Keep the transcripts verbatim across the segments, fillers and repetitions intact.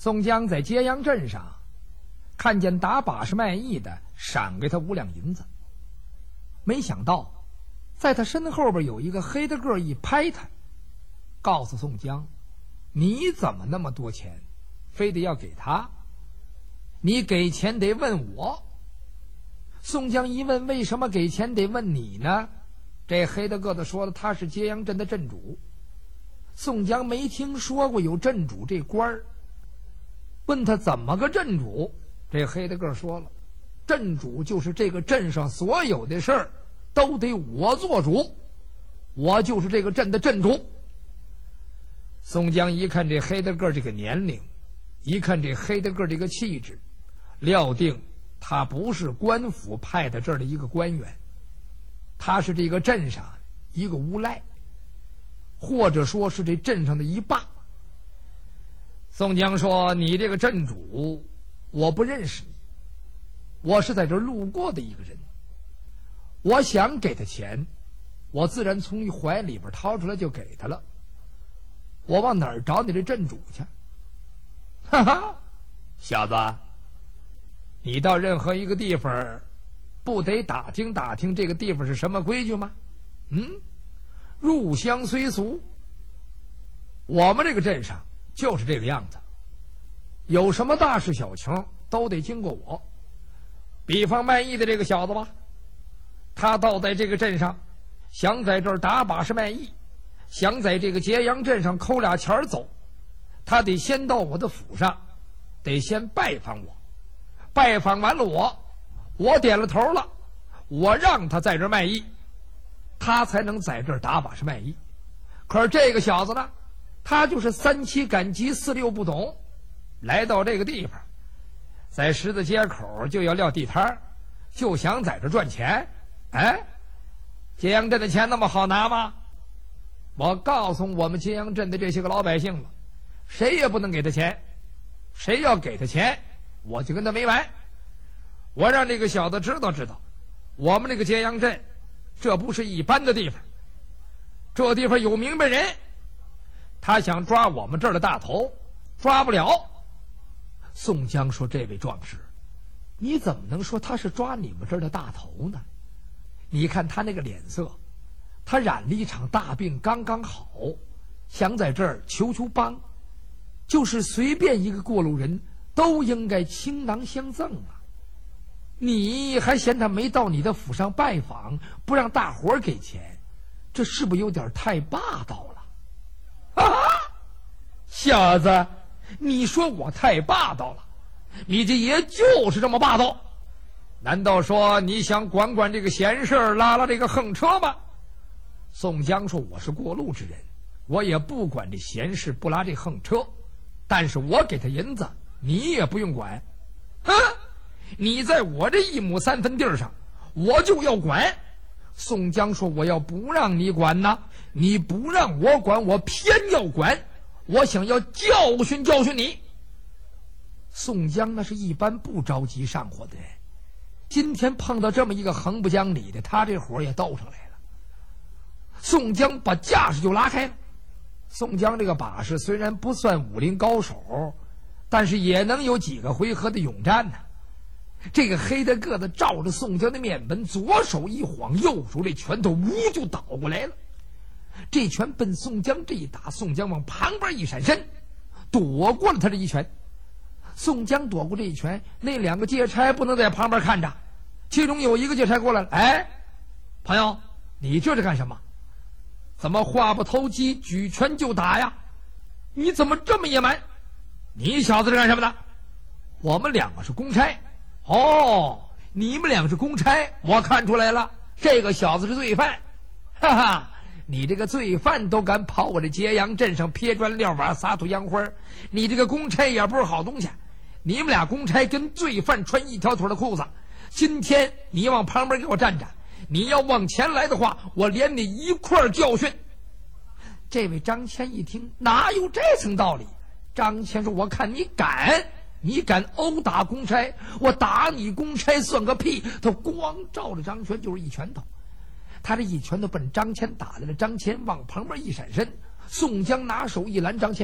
宋江在揭阳镇上看见打把式卖艺的，赏给他五两银子。没想到在他身后边有一个黑的个一拍他，告诉宋江，你怎么那么多钱非得要给他？你给钱得问我。宋江一问，为什么给钱得问你呢？这黑的个子说了，他是揭阳镇的镇主。宋江没听说过有镇主这官儿，问他怎么个镇主？这黑的个说了，镇主就是这个镇上所有的事儿都得我做主，我就是这个镇的镇主。宋江一看这黑的个这个年龄，一看这黑的个这个气质，料定他不是官府派到这儿的一个官员，他是这个镇上一个无赖，或者说是这镇上的一霸。宋江说，你这个镇主我不认识你，我是在这儿路过的一个人，我想给他钱，我自然从你怀里边掏出来就给他了，我往哪儿找你这镇主去？哈哈，小子，你到任何一个地方不得打听打听这个地方是什么规矩吗？嗯，入乡随俗，我们这个镇上就是这个样子，有什么大事小情都得经过我。比方卖艺的这个小子吧，他到在这个镇上，想在这儿打把式卖艺，想在这个揭阳镇上抠俩钱走，他得先到我的府上，得先拜访我，拜访完了我，我点了头了，我让他在这儿卖艺，他才能在这儿打把式卖艺。可是这个小子呢，他就是三七赶集四六不懂，来到这个地方，在十字街口就要撂地摊，就想在这赚钱。哎，揭阳镇的钱那么好拿吗？我告诉我们揭阳镇的这些个老百姓了，谁也不能给他钱，谁要给他钱，我就跟他没完。我让这个小子知道知道，我们这个揭阳镇这不是一般的地方，这地方有明白人，他想抓我们这儿的大头，抓不了。宋江说，这位壮士，你怎么能说他是抓你们这儿的大头呢？你看他那个脸色，他染了一场大病刚刚好，想在这儿求求帮，就是随便一个过路人都应该倾囊相赠啊。你还嫌他没到你的府上拜访，不让大伙儿给钱，这是不是有点太霸道了？啊，小子，你说我太霸道了，你这也就是这么霸道。难道说你想管管这个闲事，拉拉这个横车吗？宋江说，我是过路之人，我也不管这闲事，不拉这横车，但是我给他银子你也不用管啊！你在我这一亩三分地上我就要管。宋江说，我要不让你管呢，你不让我管，我偏要管，我想要教训教训你。宋江那是一般不着急上火的人，今天碰到这么一个横不讲理的，他这火也斗上来了。宋江把架势就拉开了。宋江这个把式虽然不算武林高手，但是也能有几个回合的勇战呢。这个黑的个子照着宋江的面门，左手一晃，右手这拳头呜就倒过来了。这拳奔宋江这一打，宋江往旁边一闪身，躲过了他这一拳。宋江躲过这一拳，那两个劫差不能在旁边看着，其中有一个劫差过来了，哎，朋友，你这是干什么？怎么话不投机，举拳就打呀？你怎么这么野蛮？你小子是干什么的？我们两个是公差。哦，你们两个是公差，我看出来了，这个小子是罪犯。哈哈，你这个罪犯都敢跑我这揭阳镇上撇砖撂瓦撒土洋花，你这个公差也不是好东西。你们俩公差跟罪犯穿一条腿的裤子，今天你往旁边给我站站，你要往前来的话，我连你一块教训。这位张骞一听，哪有这层道理？张骞说，我看你敢，你敢殴打公差，我打你公差算个屁。他光照着张骞就是一拳头，他这一拳头奔张骞打来了。张骞往旁边一闪身，宋江拿手一拦张骞，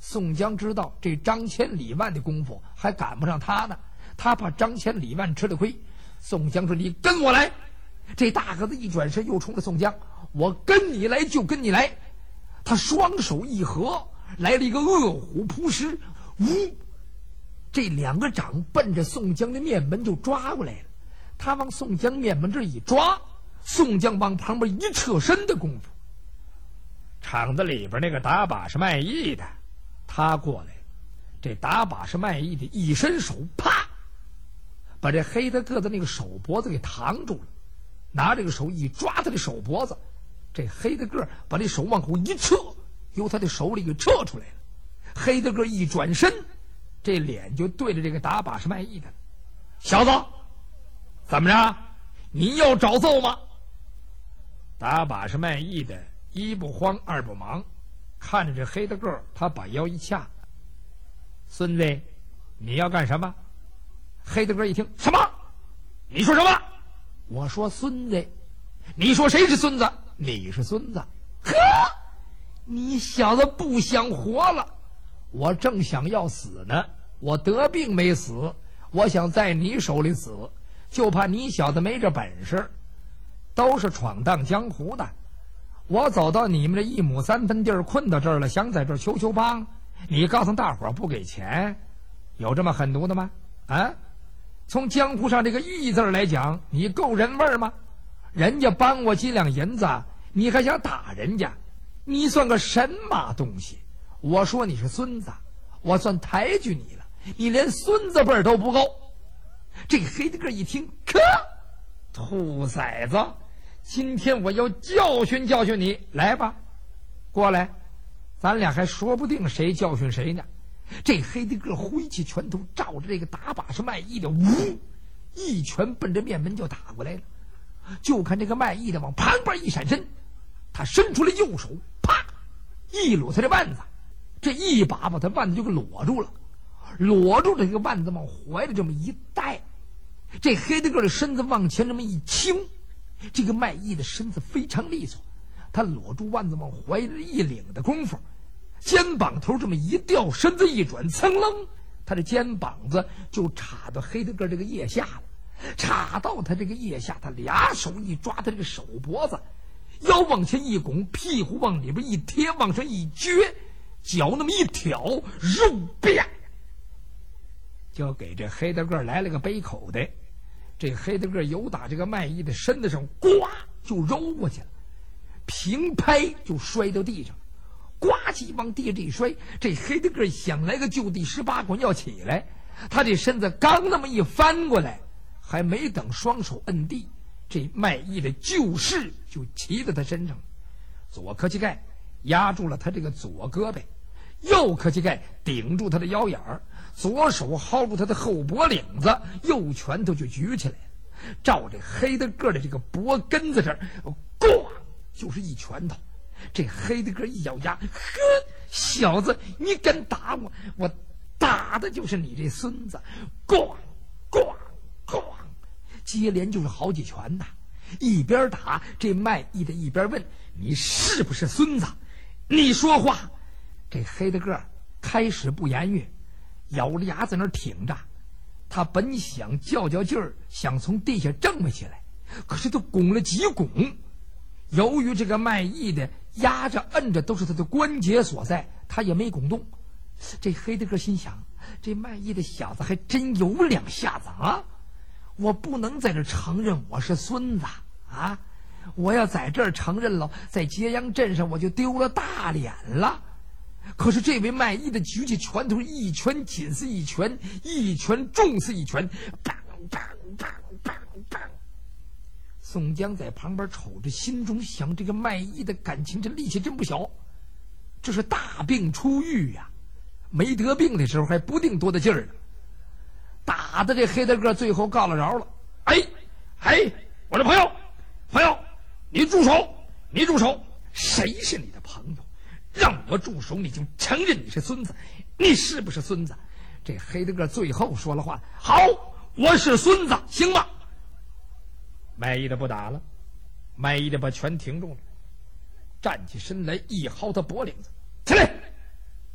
宋江知道这张千里万的功夫还赶不上他呢，他怕张千里万吃了亏。宋江说：“你跟我来。”这大个子一转身又冲着宋江：“我跟你来就跟你来。”他双手一合，来了一个饿虎扑食，呜！这两个掌奔着宋江的面门就抓过来了。他往宋江面门这一抓，宋江往旁边一侧身的功夫，场子里边那个打把式卖艺的他过来，这打把式卖艺的一伸手，啪，把这黑的个子那个手脖子给扛住了，拿这个手一抓他的手脖子，这黑的个把这手往后一撤，由他的手里给撤出来了。黑的个一转身，这脸就对着这个打把式卖艺的：“小子，怎么着？你要找揍吗？”打把式卖艺的一不慌二不忙，看着这黑的个，他把腰一掐：“孙子，你要干什么？”黑的个一听：“什么？你说什么？”“我说孙子。”“你说谁是孙子？”“你是孙子。”“呵，你小子不想活了？我正想要死呢，我得病没死，我想在你手里死，就怕你小子没这本事。都是闯荡江湖的，我走到你们这一亩三分地儿困到这儿了，想在这儿求求帮，你告诉大伙儿不给钱，有这么狠毒的吗？啊，从江湖上这个义字来讲，你够人味吗？人家帮我几两银子，你还想打人家？你算个神马东西？我说你是孙子，我算抬举你了，你连孙子辈儿都不够。”这黑的个一听，可兔崽子，今天我要教训教训你，来吧，过来，咱俩还说不定谁教训谁呢。这黑的个挥起拳头，照着这个打把式卖艺的，呜，一拳奔着面门就打过来了。就看这个卖艺的往旁边一闪身，他伸出了右手，啪，一撸他这腕子，这一把把他腕子就给裸住了，裸住这个腕子往怀里这么一带，这黑的个的身子往前这么一倾，这个卖艺的身子非常利索，他裸住腕子往怀里一领的功夫，肩膀头这么一掉，身子一转，噌楞，他的肩膀子就插到黑的个这个腋下了，插到他这个腋下，他俩手一抓他这个手脖子，腰往前一拱，屁股往里边一贴，往上一撅，脚那么一挑，肉啪，就给这黑的个来了个背口袋。这黑的个由打这个卖艺的身子上呱就揉过去了，平拍就摔到地上，呱唧往地这一摔，这黑的个想来个就地十八滚要起来，他这身子刚那么一翻过来，还没等双手摁地，这卖艺的旧势就骑在他身上，左磕膝盖压住了他这个左胳膊，右磕膝盖顶住他的腰眼儿，左手薅住他的后脖领子，右拳头就举起来了，照这黑的个的这个脖根子这儿，咣就是一拳头。这黑的个一咬牙，呵，小子，你敢打我，我打的就是你这孙子！咣咣咣，接连就是好几拳呐。一边打，这卖艺的一边问：“你是不是孙子？你说话！”这黑的个开始不言语，咬着牙在那儿挺着。他本想较较劲儿，想从地下挣起来，可是他拱了几拱，由于这个卖艺的压着摁着都是他的关节所在，他也没拱动。这黑的个心想，这卖艺的小子还真有两下子啊！我不能在这承认我是孙子啊！我要在这儿承认了，在揭阳镇上我就丢了大脸了。可是这位卖艺的举起拳头，一拳紧似一拳，一拳重似一拳，梆梆梆梆梆。宋江在旁边瞅着，心中想：这个卖艺的感情这力气真不小，这是大病初愈呀、啊！没得病的时候还不定多大劲儿呢。打的这黑大个最后告了饶了。哎哎，我的朋友，朋友，你住手！你住手！谁是你的朋友？让我住手，你就承认你是孙子？你是不是孙子？这黑大个最后说了话：好，我是孙子，行吗？卖艺的不打了，卖艺的把拳停住了，站起身来一薅他脖领子，起来！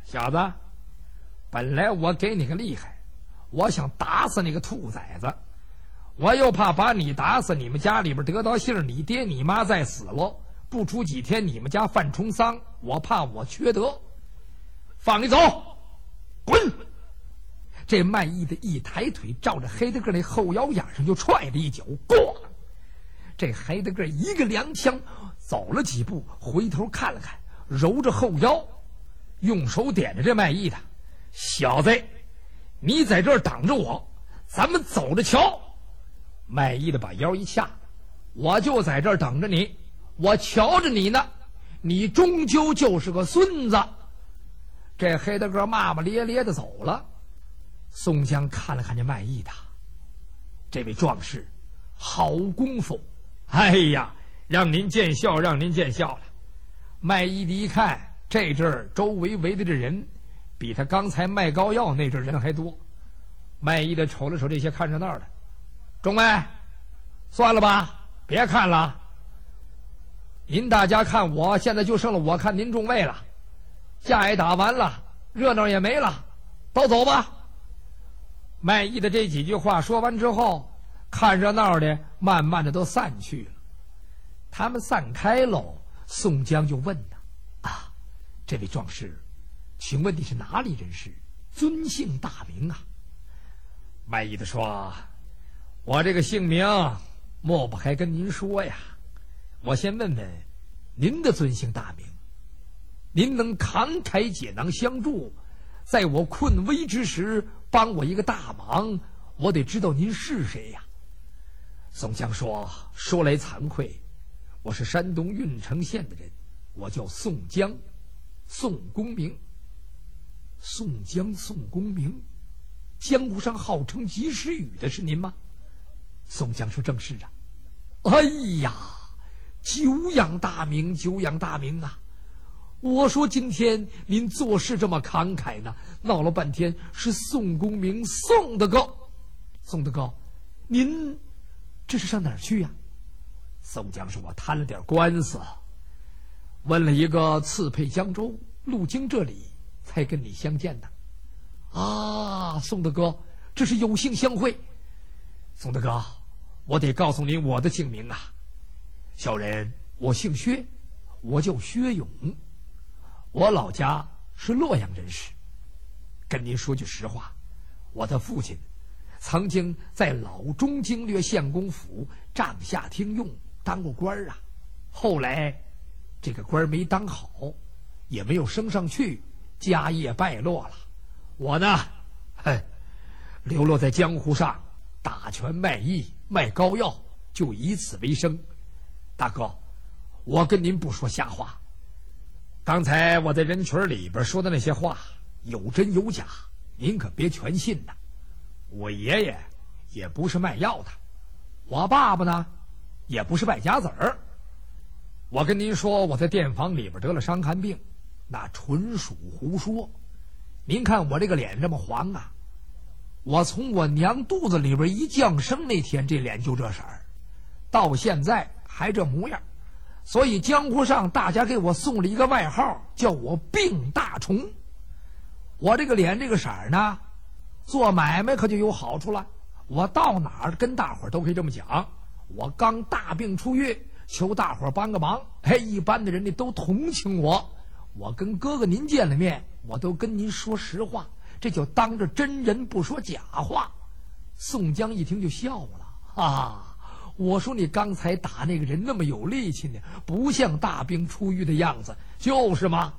小子，本来我给你个厉害，我想打死你个兔崽子，我又怕把你打死，你们家里边得到信儿，你爹你妈再死了，不出几天你们家犯冲丧，我怕我缺德，放你走，滚！这卖艺的一抬腿，照着黑德个那后腰眼上就踹了一脚，咣！这黑德个一个踉跄，走了几步，回头看了看，揉着后腰，用手点着这卖艺的：“小子，你在这儿等着我，咱们走着瞧。”卖艺的把腰一掐：“我就在这儿等着你，我瞧着你呢，你终究就是个孙子。”这黑德个骂骂咧咧的走了。宋江看了看这卖艺的，这位壮士，好功夫！哎呀，让您见笑，让您见笑了。卖艺的一看，这阵儿周围围的这人，比他刚才卖膏药那阵人还多。卖艺的瞅了瞅这些看热闹的，众位，算了吧，别看了。您大家看我，现在就剩了我看您众位了。架也打完了，热闹也没了，都走吧。卖艺的这几句话说完之后，看热闹的慢慢的都散去了。他们散开喽，宋江就问他：“啊，这位壮士，请问你是哪里人士？尊姓大名啊？”卖艺的说：“我这个姓名莫不还跟您说呀。我先问问您的尊姓大名。您能慷慨解囊相助，在我困危之时帮我一个大忙，我得知道您是谁呀？”宋江说：“说来惭愧，我是山东郓城县的人，我叫宋江，宋公明。”宋江，宋公明，江湖上号称及时雨的是您吗？宋江说：“正是啊。”哎呀，久仰大名，久仰大名啊！我说今天您做事这么慷慨呢，闹了半天是宋公明，宋大哥。宋大哥，您这是上哪儿去呀？宋江说：“我摊了点官司，问了一个刺配江州，路经这里才跟你相见的。”啊，宋大哥，这是有幸相会。宋大哥，我得告诉您我的姓名啊。小人我姓薛，我叫薛勇，我老家是洛阳人士。跟您说句实话，我的父亲曾经在老中经略县公府帐下听用当过官啊，后来这个官没当好，也没有升上去，家业败落了。我呢，嘿，流落在江湖上，打拳卖艺卖膏药，就以此为生。大哥，我跟您不说瞎话，刚才我在人群里边说的那些话有真有假，您可别全信呐。我爷爷也不是卖药的，我爸爸呢也不是败家子儿。我跟您说，我在店房里边得了伤寒病，那纯属胡说。您看我这个脸这么黄啊，我从我娘肚子里边一降生那天，这脸就这色儿，到现在还这模样。所以江湖上大家给我送了一个外号，叫我病大虫。我这个脸这个色儿呢，做买卖可就有好处了。我到哪儿跟大伙儿都可以这么讲，我刚大病初愈，求大伙儿帮个忙。嘿，一般的人家都同情我。我跟哥哥您见了面，我都跟您说实话，这就当着真人不说假话。宋江一听就笑了啊！我说你刚才打那个人那么有力气呢，不像大病初愈的样子，就是吗？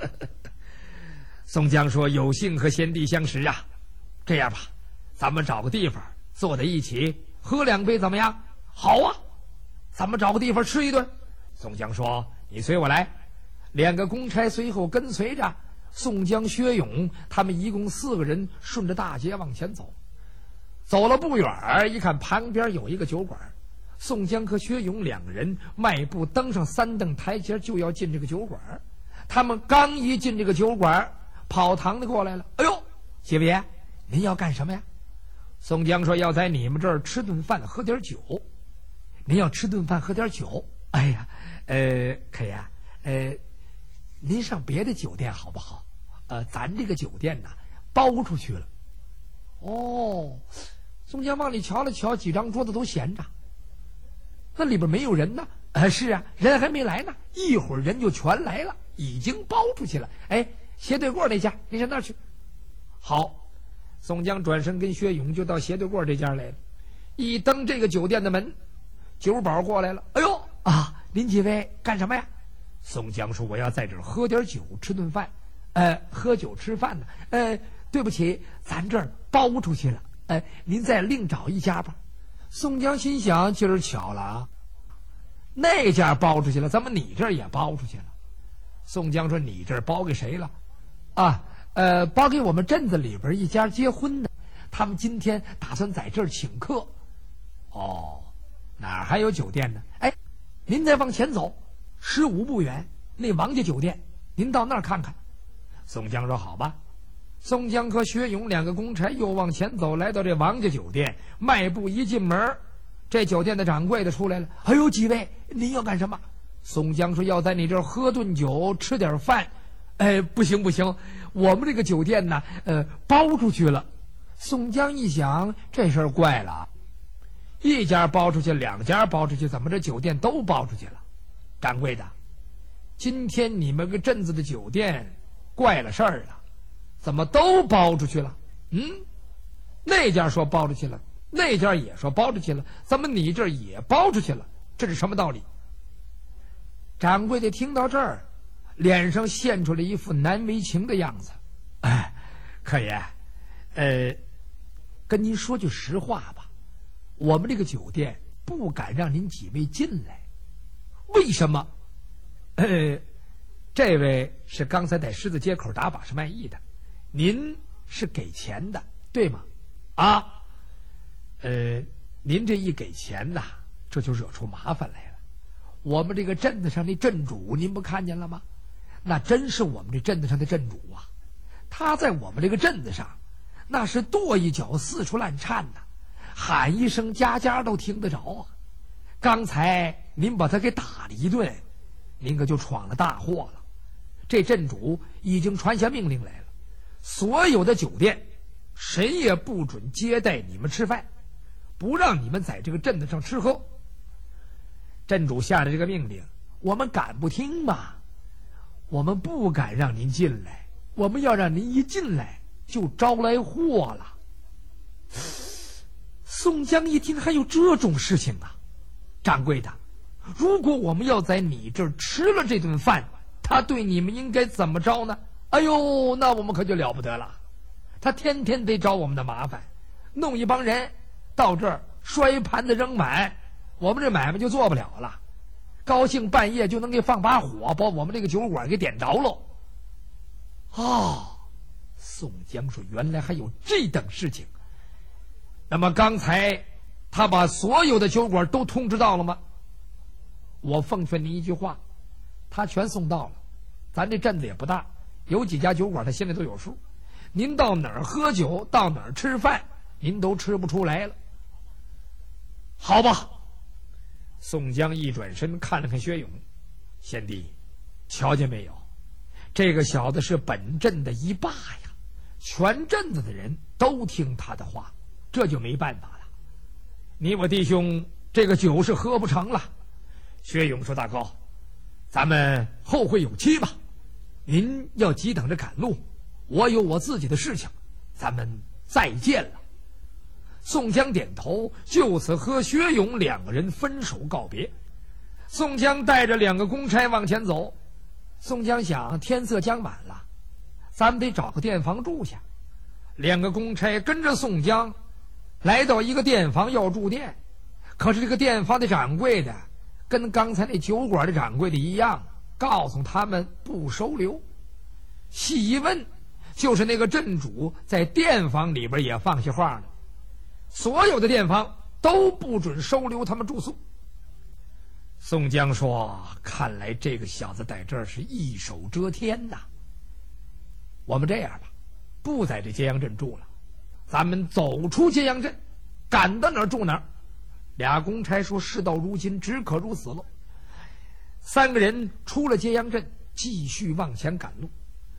宋江说：“有幸和贤弟相识啊，这样吧，咱们找个地方坐在一起喝两杯怎么样？”“好啊，咱们找个地方吃一顿。”宋江说：“你随我来。”两个公差随后跟随着宋江、薛勇他们一共四个人，顺着大街往前走。走了不远，一看旁边有一个酒馆，宋江和薛勇两个人迈步登上三等台阶，就要进这个酒馆。他们刚一进这个酒馆，跑堂的过来了：“哎呦，姐夫爷，您要干什么呀？”宋江说：“要在你们这儿吃顿饭，喝点酒。”“您要吃顿饭，喝点酒？哎呀，呃，可呀，呃，您上别的酒店好不好？” 呃，咱这个酒店呐包出去了。哦，宋江往里瞧了瞧，几张桌子都闲着，那里边没有人呢。呃，是啊，人还没来呢，一会儿人就全来了，已经包出去了。哎，斜对过那家，你上那儿去。好，宋江转身跟薛勇就到斜对过这家来了，一登这个酒店的门，酒保过来了。哎呦啊，您几位干什么呀？宋江说：“我要在这儿喝点酒，吃顿饭。呃，喝酒吃饭呢。呃，对不起，咱这儿包出去了。呃，您再另找一家吧。”宋江心想：今儿巧了啊，那家包出去了，怎么你这儿也包出去了？宋江说：“你这儿包给谁了？”啊，呃，包给我们镇子里边一家结婚的，他们今天打算在这儿请客。哦，哪儿还有酒店呢？哎，您再往前走十五步远，那王家酒店，您到那儿看看。宋江说：“好吧。”宋江和薛勇两个公差又往前走，来到这王家酒店，迈步一进门，这酒店的掌柜的出来了。“哎呦，几位，您要干什么？”宋江说：“要在你这儿喝顿酒，吃点饭。”哎，不行不行，我们这个酒店呢，呃，包出去了。宋江一想，这事儿怪了，一家包出去，两家包出去，怎么这酒店都包出去了？掌柜的，今天你们个镇子的酒店怪了事儿了，怎么都包出去了？嗯，那家说包出去了，那家也说包出去了，怎么你这儿也包出去了？这是什么道理？掌柜的听到这儿，脸上现出了一副难为情的样子。哎，客爷，呃，跟您说句实话吧，我们这个酒店不敢让您几位进来。为什么？呃，这位是刚才在狮子街口打把式卖艺的，您是给钱的，对吗？啊，呃，您这一给钱呐，这就惹出麻烦来了。我们这个镇子上的镇主，您不看见了吗？那真是我们这镇子上的镇主啊！他在我们这个镇子上，那是跺一脚四处乱颤呐，喊一声家家都听得着啊！刚才您把他给打了一顿，您可就闯了大祸了。这镇主已经传下命令来了，所有的酒店谁也不准接待你们吃饭，不让你们在这个镇子上吃喝。镇主下的这个命令，我们敢不听吗？我们不敢让您进来，我们要让您一进来就招来祸了。宋江一听，还有这种事情啊！掌柜的，如果我们要在你这儿吃了这顿饭，他对你们应该怎么着呢？哎呦，那我们可就了不得了。他天天得找我们的麻烦，弄一帮人到这儿摔盘子扔碗，我们这买卖就做不了了。高兴半夜就能给放把火，把我们这个酒馆给点着喽。哦，宋江说：“原来还有这等事情。那么刚才他把所有的酒馆都通知到了吗？”我奉劝您一句话，他全送到了。咱这镇子也不大，有几家酒馆他心里都有数。您到哪儿喝酒，到哪儿吃饭，您都吃不出来了。好吧。宋江一转身看了看薛勇，贤弟，瞧见没有？这个小子是本镇的一霸呀，全镇子的人都听他的话，这就没办法了。你我弟兄这个酒是喝不成了。薛勇说：“大高，咱们后会有期吧，您要急等着赶路，我有我自己的事情，咱们再见了。”宋江点头，就此和薛勇两个人分手告别。宋江带着两个公差往前走。宋江想，天色将晚了，咱们得找个店房住下。两个公差跟着宋江来到一个店房要住店，可是这个店房的掌柜的跟刚才那酒馆的掌柜的一样，告诉他们不收留。细一问，就是那个镇主在店房里边也放下话了，所有的店房都不准收留他们住宿。宋江说：“看来这个小子在这儿是一手遮天呐。我们这样吧，不在这揭阳镇住了，咱们走出揭阳镇，赶到哪儿住哪儿。”俩公差说：“事到如今，只可如此了。”三个人出了揭阳镇，继续往前赶路。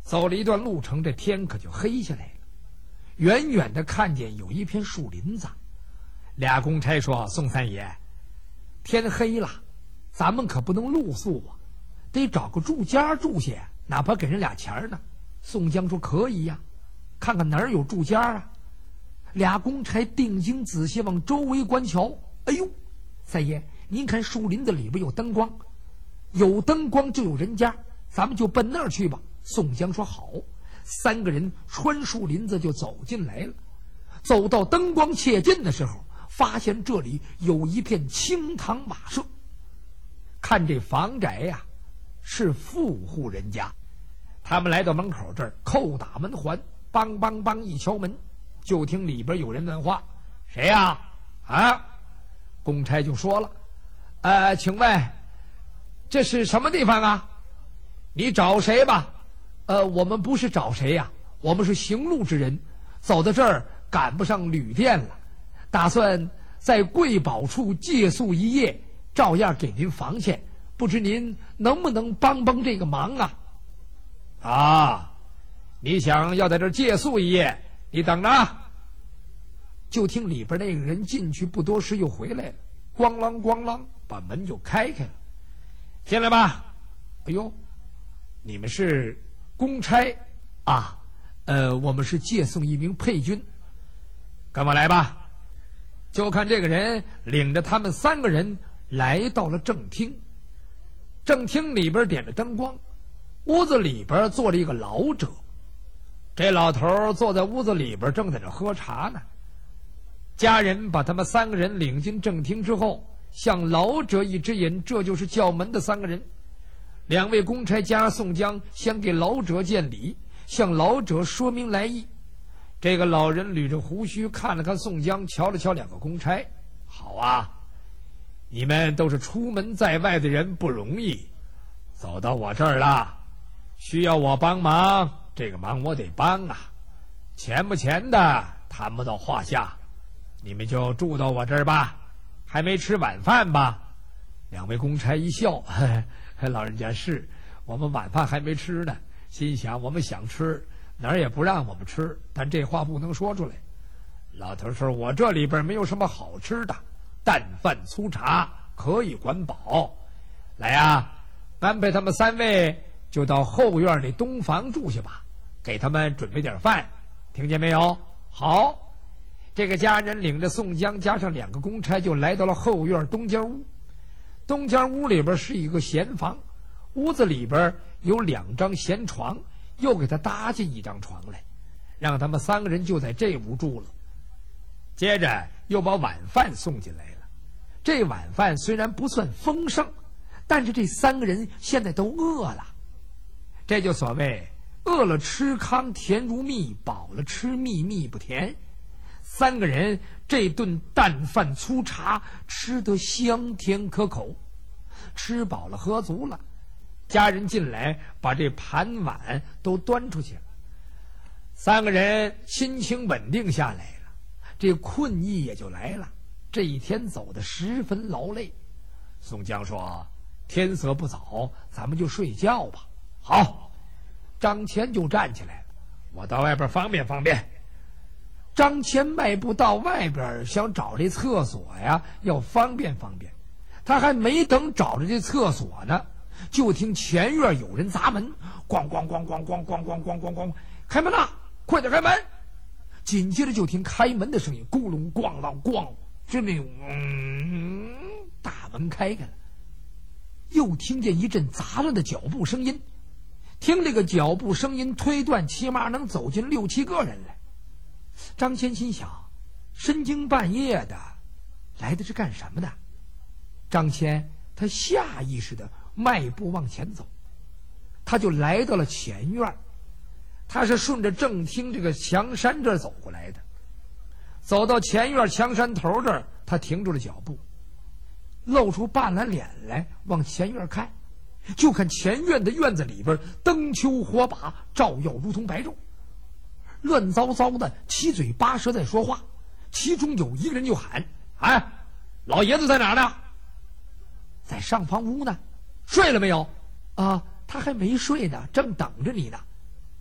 走了一段路程，这天可就黑下来了。远远的看见有一片树林子，俩公差说：“宋三爷，天黑了，咱们可不能露宿啊，得找个住家住下，哪怕给人俩钱呢。”宋江说：“可以呀，看看哪儿有住家啊。”俩公差定睛仔细往周围观瞧，哎呦，三爷，您看树林子里边有灯光，有灯光就有人家，咱们就奔那儿去吧。宋江说：“好。”三个人穿树林子就走进来了。走到灯光切近的时候，发现这里有一片青塘马舍。看这房宅呀、啊，是富户人家。他们来到门口这儿，叩打门环，梆梆梆一敲门，就听里边有人问话：“谁呀？”啊，公差就说了：“呃，请问这是什么地方啊？你找谁吧？”“呃，我们不是找谁呀、啊，我们是行路之人，走到这儿赶不上旅店了，打算在贵宝处借宿一夜，照样给您房钱，不知您能不能帮帮这个忙啊？”“啊，你想要在这儿借宿一夜，你等着。”就听里边那个人进去不多时又回来了，咣啷咣啷把门就开开了。“进来吧。”“哎呦，你们是公差啊？呃，我们是借送一名配军。”“跟我来吧。”就看这个人领着他们三个人来到了正厅。正厅里边点着灯光，屋子里边坐着一个老者。这老头坐在屋子里边正在这喝茶呢。家人把他们三个人领进正厅之后，向老者一指引，这就是叫门的三个人。两位公差加宋江先给老者见礼，向老者说明来意。这个老人捋着胡须，看了看宋江，瞧了瞧两个公差：“好啊，你们都是出门在外的人，不容易，走到我这儿了，需要我帮忙，这个忙我得帮啊。钱不钱的谈不到话下，你们就住到我这儿吧。还没吃晚饭吧？”两位公差一笑：“嘿嘿，老人家是，我们晚饭还没吃呢。心想我们想吃，哪儿也不让我们吃，但这话不能说出来。”老头说：“我这里边没有什么好吃的，淡饭粗茶可以管饱。来呀，安排他们三位就到后院里东房住下吧，给他们准备点饭，听见没有？”“好。”这个家人领着宋江加上两个公差就来到了后院东间屋。东间屋里边是一个闲房，屋子里边有两张闲床，又给他搭进一张床来，让他们三个人就在这屋住了。接着又把晚饭送进来了。这晚饭虽然不算丰盛，但是这三个人现在都饿了。这就所谓饿了吃糠甜如蜜，饱了吃蜜蜜不甜。三个人这顿淡饭粗茶吃得香甜可口，吃饱了喝足了，家人进来把这盘碗都端出去了。三个人心情稳定下来了，这困意也就来了。这一天走得十分劳累。宋江说：“天色不早，咱们就睡觉吧。”“好。”张骞就站起来了：“我到外边方便方便。”张骞迈步到外边，想找这厕所呀，要方便方便。他还没等找着这厕所呢，就听前院有人砸门，咣咣咣咣咣咣咣咣咣咣，开门了，快点开门！紧接着就听开门的声音，咕隆咣啷咣，这那嗯，大门开开了，又听见一阵杂乱的脚步声音。听这个脚步声音推断，起码能走进六七个人来。张骞心想，深更半夜的来的是干什么的？张骞他下意识的迈步往前走，他就来到了前院。他是顺着正厅这个墙山这儿走过来的。走到前院墙山头这儿，他停住了脚步，露出半拉脸来往前院看，就看前院的院子里边灯球火把照耀如同白昼，乱糟糟的七嘴八舌在说话。其中有一个人就喊：“哎，老爷子在哪儿呢？”“在上房屋呢。”“睡了没有？”“啊，他还没睡呢，正等着你呢。”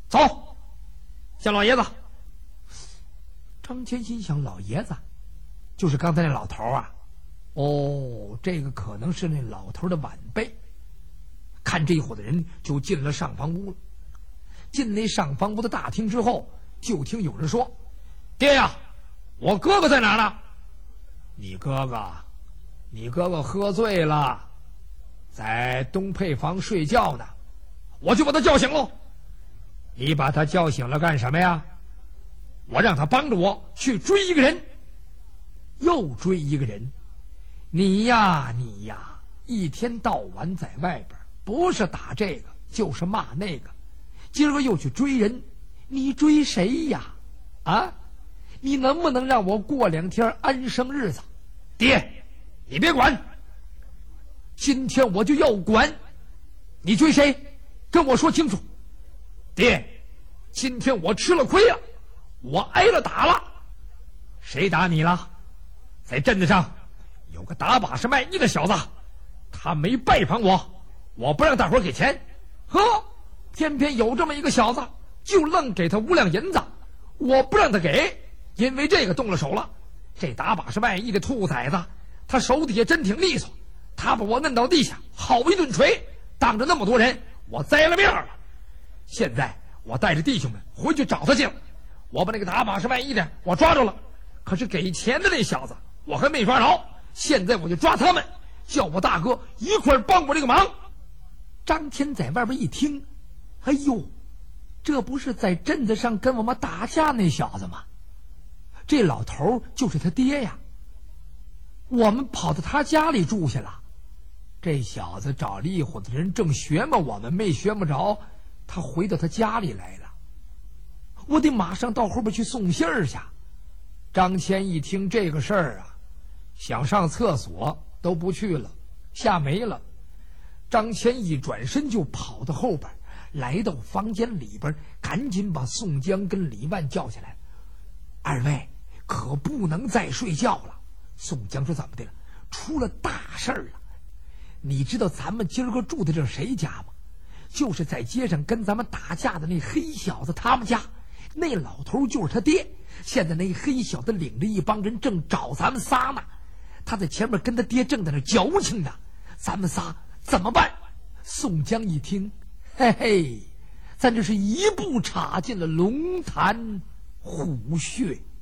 走，见老爷子。张谦心想，老爷子就是刚才那老头啊。哦，这个可能是那老头的晚辈。看这一伙的人就进了上房屋了。进那上房屋的大厅之后，就听有人说：“爹呀，我哥哥在哪儿呢？”你哥哥，你哥哥喝醉了，在东配房睡觉呢，我就把他叫醒喽。你把他叫醒了干什么呀？我让他帮着我去追一个人。又追一个人？你呀你呀，一天到晚在外边，不是打这个就是骂那个，今儿个又去追人，你追谁呀？啊，你能不能让我过两天安生日子？爹，你别管，今天我就要管，你追谁？跟我说清楚。爹，今天我吃了亏了，我挨了打了。谁打你了？在镇子上有个打把式卖艺的小子，他没拜访我，我不让大伙给钱，呵，偏偏有这么一个小子，就愣给他五两银子，我不让他给，因为这个动了手了。这打把式卖艺的兔崽子，他手底下真挺利索，他把我摁到地下，好一顿锤，当着那么多人，我栽了面了。现在我带着弟兄们回去找他去了，我把那个打把式卖艺的我抓着了，可是给钱的那小子我还没抓着，现在我就抓他们，叫我大哥一块帮我这个忙。张天在外边一听，哎呦，这不是在镇子上跟我们打架那小子吗？这老头就是他爹呀，我们跑到他家里住去了。这小子找了一伙子人，正学摸我们，没学摸着，他回到他家里来了。我得马上到后边去送信儿去。张谦一听这个事儿啊，想上厕所都不去了，吓没了。张谦一转身就跑到后边，来到房间里边，赶紧把宋江跟李万叫起来。二位可不能再睡觉了。宋江说：“怎么的了？出了大事儿了。你知道咱们今儿个住的这是谁家吗？就是在街上跟咱们打架的那黑小子他们家，那老头就是他爹。现在那黑小子领着一帮人正找咱们仨呢，他在前面跟他爹正在那矫情呢，咱们仨怎么办？”宋江一听，嘿嘿，咱这是一步插进了龙潭虎穴。